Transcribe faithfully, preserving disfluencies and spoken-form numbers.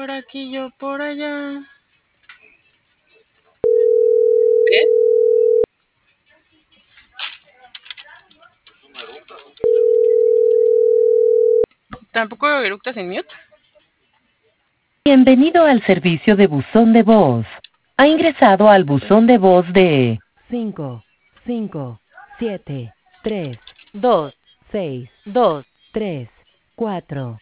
por aquí, yo por allá. ¿Eh? ¿Tampoco eructas en mute? Bienvenido al servicio de buzón de voz. Ha ingresado al buzón de voz de cinco, cinco, siete, tres, dos, seis, dos, tres, cuatro.